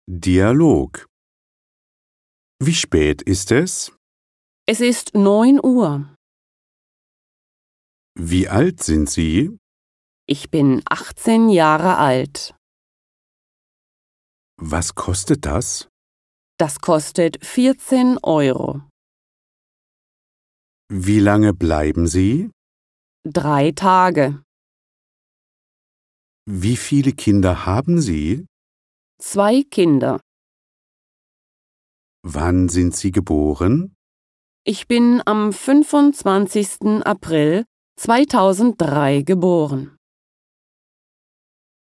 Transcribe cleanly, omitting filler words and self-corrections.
Dialog. Wie spät ist es? Es ist 9 Uhr. Wie alt sind Sie? Ich bin 18 Jahre alt. Was kostet das? Das kostet 14 Euro. Wie lange bleiben Sie? 3 Tage. Wie viele Kinder haben Sie? 2 Kinder. Wann sind Sie geboren? Ich bin am 25. April 2003 geboren.